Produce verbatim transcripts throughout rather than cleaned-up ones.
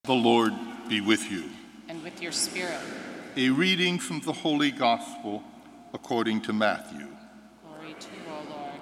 The Lord be with you. And with your spirit. A reading from the Holy Gospel according to Matthew. Glory to you, O Lord.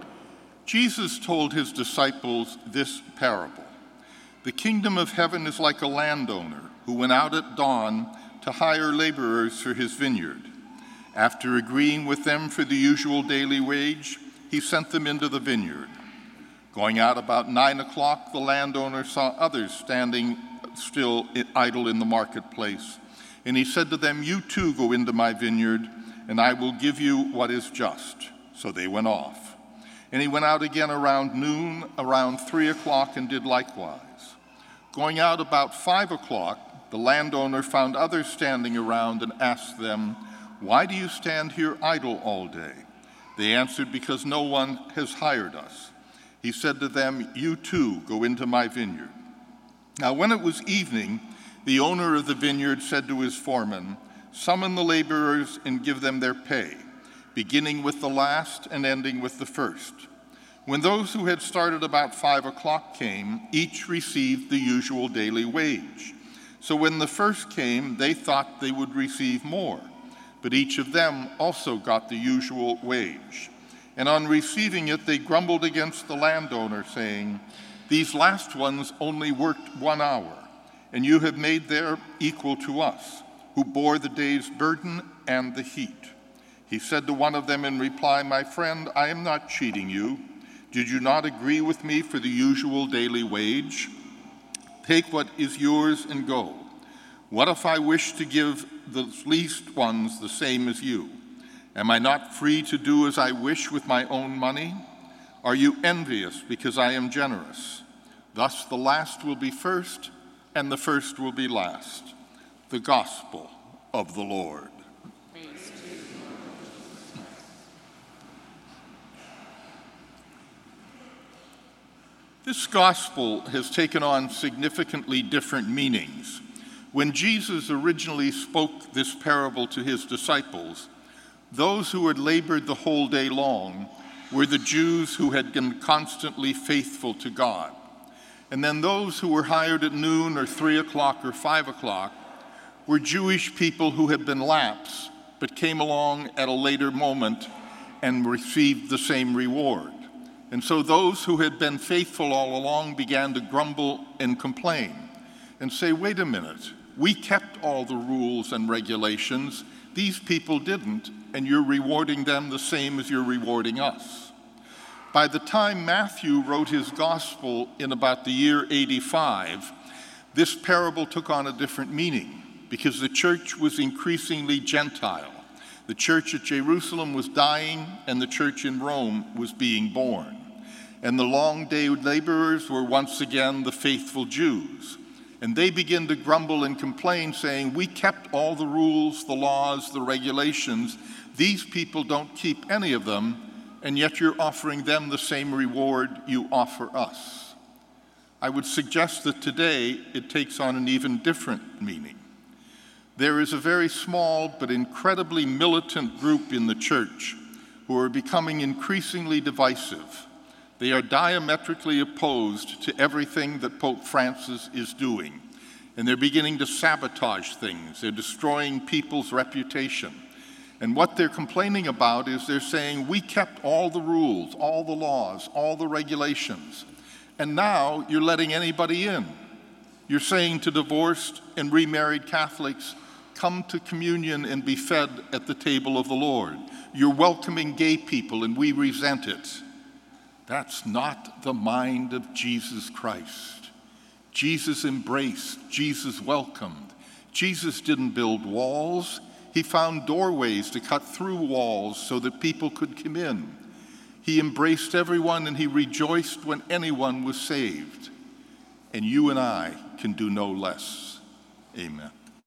Jesus told his disciples this parable. The kingdom of heaven is like a landowner who went out at dawn to hire laborers for his vineyard. After agreeing with them for the usual daily wage, he sent them into the vineyard. Going out about nine o'clock, the landowner saw others standing still idle in the marketplace. And he said to them, "You too go into my vineyard, and I will give you what is just." So they went off. And he went out again around noon, around three o'clock, and did likewise. Going out about five o'clock, the landowner found others standing around and asked them, "Why do you stand here idle all day?" They answered, "Because no one has hired us." He said to them, "You too go into my vineyard." Now when it was evening, the owner of the vineyard said to his foreman, "Summon the laborers and give them their pay, beginning with the last and ending with the first." When those who had started about five o'clock came, each received the usual daily wage. So when the first came, they thought they would receive more, but each of them also got the usual wage. And on receiving it, they grumbled against the landowner, saying, "These last ones only worked one hour, and you have made their equal to us, who bore the day's burden and the heat." He said to one of them in reply, "My friend, I am not cheating you. Did you not agree with me for the usual daily wage? Take what is yours and go. What if I wish to give the least ones the same as you? Am I not free to do as I wish with my own money? Are you envious because I am generous? Thus the last will be first, and the first will be last." The Gospel of the Lord. Praise to you. This Gospel has taken on significantly different meanings. When Jesus originally spoke this parable to his disciples, those who had labored the whole day long were the Jews who had been constantly faithful to God. And then those who were hired at noon or three o'clock or five o'clock were Jewish people who had been lapsed but came along at a later moment and received the same reward. And so those who had been faithful all along began to grumble and complain and say, "Wait a minute, we kept all the rules and regulations. These people didn't, and you're rewarding them the same as you're rewarding us." By the time Matthew wrote his gospel in about the year eighty-five, this parable took on a different meaning because the church was increasingly Gentile. The church at Jerusalem was dying, and the church in Rome was being born. And the long day laborers were once again the faithful Jews. And they begin to grumble and complain, saying, "We kept all the rules, the laws, the regulations. These people don't keep any of them, and yet you're offering them the same reward you offer us." I would suggest that today it takes on an even different meaning. There is a very small but incredibly militant group in the church who are becoming increasingly divisive. They are diametrically opposed to everything that Pope Francis is doing, and they're beginning to sabotage things. They're destroying people's reputation. And what they're complaining about is they're saying, "We kept all the rules, all the laws, all the regulations, and now you're letting anybody in. You're saying to divorced and remarried Catholics, 'Come to communion and be fed at the table of the Lord.' You're welcoming gay people, and we resent it." That's not the mind of Jesus Christ. Jesus embraced, Jesus welcomed. Jesus didn't build walls. He found doorways to cut through walls so that people could come in. He embraced everyone, and he rejoiced when anyone was saved. And you and I can do no less. Amen.